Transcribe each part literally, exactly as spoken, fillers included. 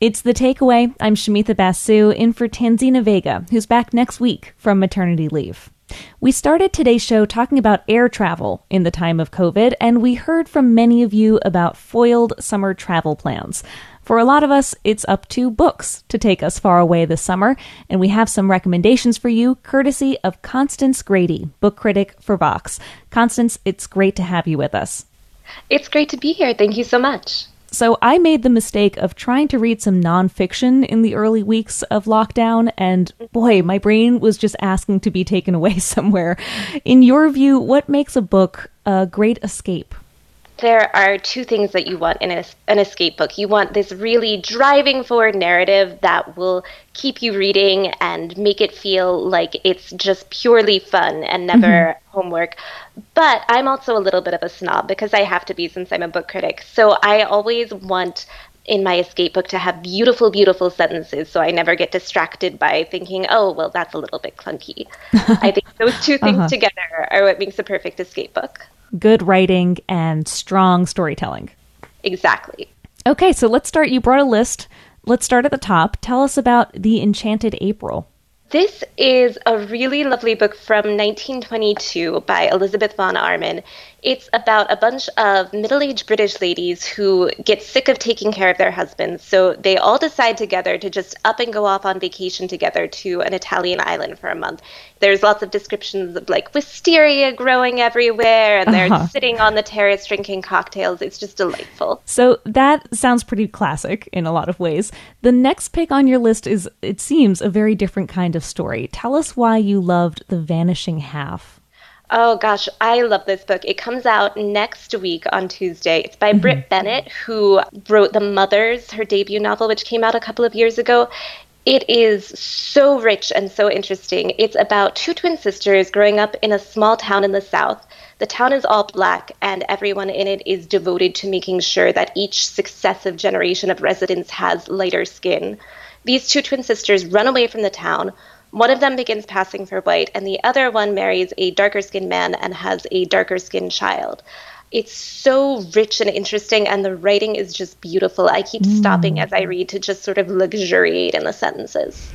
It's The Takeaway. I'm Shamitha Basu, in for Tanzina Vega, who's back next week from maternity leave. We started today's show talking about air travel in the time of COVID, and we heard from many of you about foiled summer travel plans. For a lot of us, it's up to books to take us far away this summer, and we have some recommendations for you, courtesy of Constance Grady, book critic for Vox. Constance, it's great to have you with us. It's great to be here. Thank you so much. So I made the mistake of trying to read some nonfiction in the early weeks of lockdown, and boy, my brain was just asking to be taken away somewhere. In your view, what makes a book a great escape? There are two things that you want in a, an escape book. You want this really driving forward narrative that will keep you reading and make it feel like it's just purely fun and never mm-hmm. homework. But I'm also a little bit of a snob because I have to be since I'm a book critic. So I always want in my escape book to have beautiful, beautiful sentences so I never get distracted by thinking, oh, well, that's a little bit clunky. I think those two things uh-huh. together are what makes a perfect escape book. Good writing and strong storytelling. Exactly. Okay, so let's start. You brought a list. Let's start at the top. Tell us about The Enchanted April. This is a really lovely book from nineteen twenty-two by Elizabeth von Arman. It's about a bunch of middle-aged British ladies who get sick of taking care of their husbands, so they all decide together to just up and go off on vacation together to an Italian island for a month. There's lots of descriptions of like wisteria growing everywhere, and they're uh-huh. sitting on the terrace drinking cocktails. It's just delightful. So that sounds pretty classic in a lot of ways. The next pick on your list is, it seems, a very different kind of story. Tell us why you loved The Vanishing Half. Oh, gosh, I love this book. It comes out next week on Tuesday. It's by mm-hmm. Brit Bennett, who wrote The Mothers, her debut novel, which came out a couple of years ago. It is so rich and so interesting. It's about two twin sisters growing up in a small town in the South. The town is all Black, and everyone in it is devoted to making sure that each successive generation of residents has lighter skin. These two twin sisters run away from the town. One of them begins passing for white, and the other one marries a darker-skinned man and has a darker-skinned child. It's so rich and interesting, and the writing is just beautiful. I keep mm. stopping as I read to just sort of luxuriate in the sentences.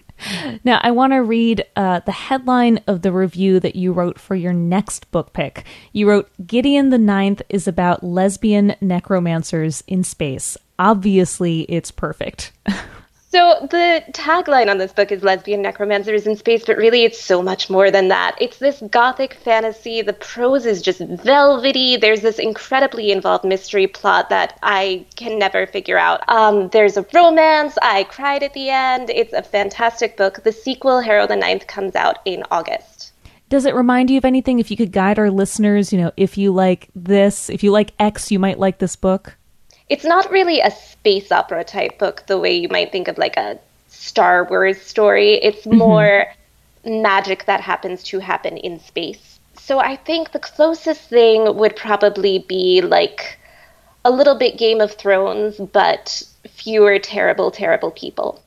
Now, I want to read uh, the headline of the review that you wrote for your next book pick. You wrote, Gideon the Ninth is about lesbian necromancers in space. Obviously, it's perfect. So the tagline on this book is lesbian necromancers in space, but really it's so much more than that. It's this gothic fantasy. The prose is just velvety. There's this incredibly involved mystery plot that I can never figure out. Um, there's a romance. I cried at the end. It's a fantastic book. The sequel, Harrow the Ninth, comes out in August. Does it remind you of anything? If you could guide our listeners, you know, if you like this, if you like X, you might like this book. It's not really a space opera type book the way you might think of like a Star Wars story. It's more mm-hmm. magic that happens to happen in space. So I think the closest thing would probably be like a little bit Game of Thrones, but fewer terrible, terrible people.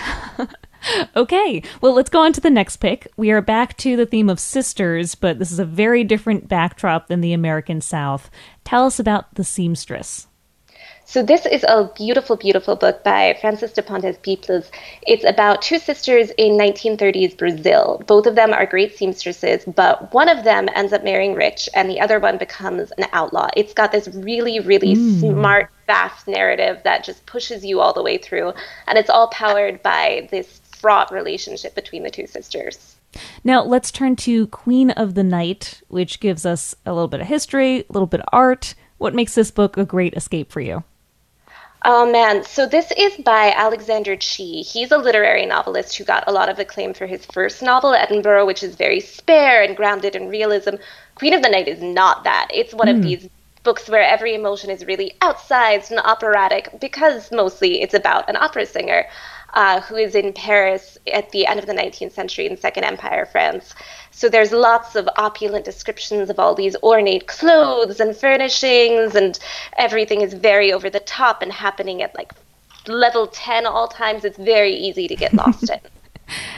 Okay, well, let's go on to the next pick. We are back to the theme of sisters, but this is a very different backdrop than the American South. Tell us about The Seamstress. So this is a beautiful, beautiful book by Frances de Pontes Piples. It's about two sisters in nineteen thirties Brazil. Both of them are great seamstresses, but one of them ends up marrying rich, and the other one becomes an outlaw. It's got this really, really mm. smart, fast narrative that just pushes you all the way through, and it's all powered by this fraught relationship between the two sisters. Now, let's turn to Queen of the Night, which gives us a little bit of history, a little bit of art. What makes this book a great escape for you? Oh, man. So this is by Alexander Chee. He's a literary novelist who got a lot of acclaim for his first novel, Edinburgh, which is very spare and grounded in realism. Queen of the Night is not that. It's one mm. of these books where every emotion is really outsized and operatic because mostly it's about an opera singer uh, who is in Paris at the end of the nineteenth century in Second Empire France. So there's lots of opulent descriptions of all these ornate clothes and furnishings, and everything is very over the top and happening at like level ten all times. It's very easy to get lost in.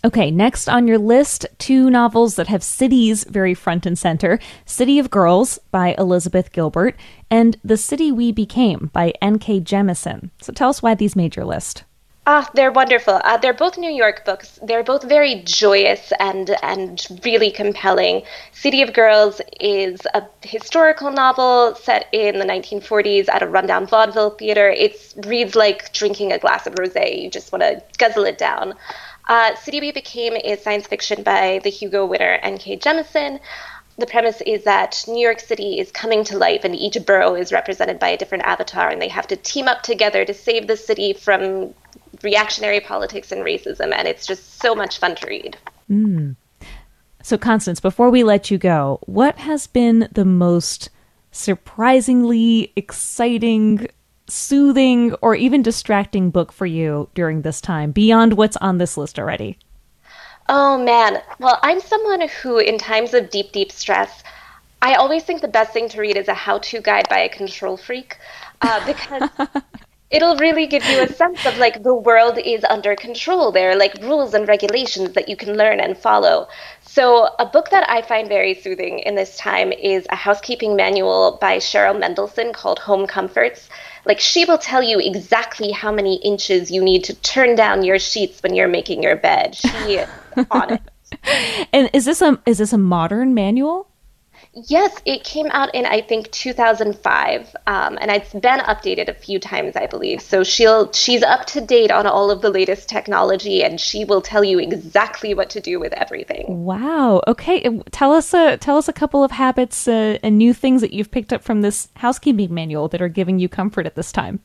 Okay, next on your list, two novels that have cities very front and center. City of Girls by Elizabeth Gilbert and The City We Became by N K Jemisin. So tell us why these made your list. Ah, they're wonderful. Uh, they're both New York books. They're both very joyous and and really compelling. City of Girls is a historical novel set in the nineteen forties at a rundown vaudeville theater. It reads like drinking a glass of rosé. You just want to guzzle it down. Uh, City We Became is science fiction by the Hugo winner N K Jemisin. The premise is that New York City is coming to life and each borough is represented by a different avatar, and they have to team up together to save the city from reactionary politics and racism, and it's just so much fun to read. Mm. So, Constance, before we let you go, what has been the most surprisingly exciting, soothing, or even distracting book for you during this time, beyond what's on this list already? Oh, man. Well, I'm someone who, in times of deep, deep stress, I always think the best thing to read is a how-to guide by a control freak, uh, because it'll really give you a sense of, like, the world is under control. There are, like, rules and regulations that you can learn and follow. So a book that I find very soothing in this time is a housekeeping manual by Cheryl Mendelson called Home Comforts. Like, she will tell you exactly how many inches you need to turn down your sheets when you're making your bed. She is on it. And is this a is this a modern manual? Yes, it came out in, I think, two thousand five, um, and it's been updated a few times, I believe. So she'll she's up to date on all of the latest technology, and she will tell you exactly what to do with everything. Wow. Okay, tell us a tell us a couple of habits uh, and new things that you've picked up from this housekeeping manual that are giving you comfort at this time.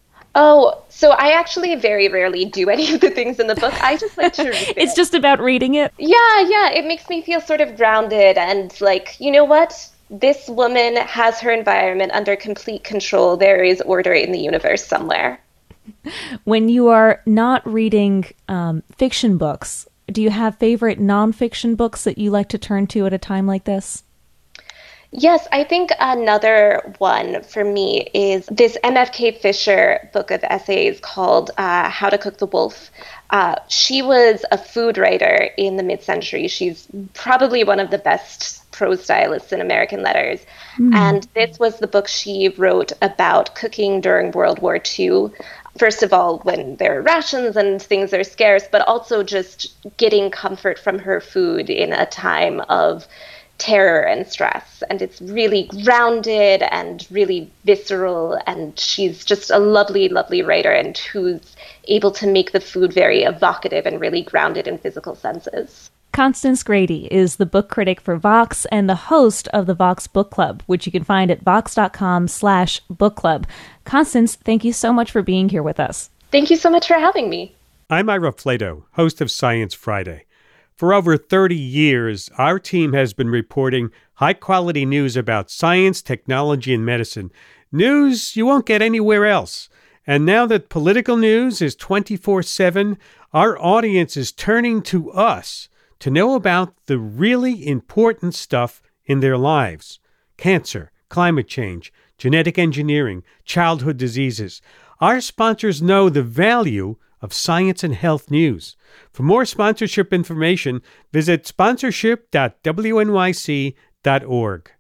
Oh, so I actually very rarely do any of the things in the book. I just like to read it. It's just about reading it? Yeah, yeah. It makes me feel sort of grounded and like, you know what? This woman has her environment under complete control. There is order in the universe somewhere. When you are not reading um, fiction books, do you have favorite nonfiction books that you like to turn to at a time like this? Yes, I think another one for me is this M F K Fisher book of essays called uh, How to Cook the Wolf. Uh, she was a food writer in the mid-century. She's probably one of the best prose stylists in American letters. Mm. And this was the book she wrote about cooking during World War Two. First of all, when there are rations and things are scarce, but also just getting comfort from her food in a time of terror and stress. And it's really grounded and really visceral, and she's just a lovely, lovely writer and who's able to make the food very evocative and really grounded in physical senses. Constance Grady is the book critic for Vox and the host of the Vox Book Club, which you can find at vox.com slash book club. Constance, thank you so much for being here with us. Thank you so much for having me. I'm Ira Flato, host of Science Friday. For over thirty years, our team has been reporting high-quality news about science, technology, and medicine. News you won't get anywhere else. And now that political news is twenty-four seven, our audience is turning to us to know about the really important stuff in their lives. Cancer, climate change, genetic engineering, childhood diseases. Our sponsors know the value of science and health news. For more sponsorship information, visit sponsorship dot w n y c dot org.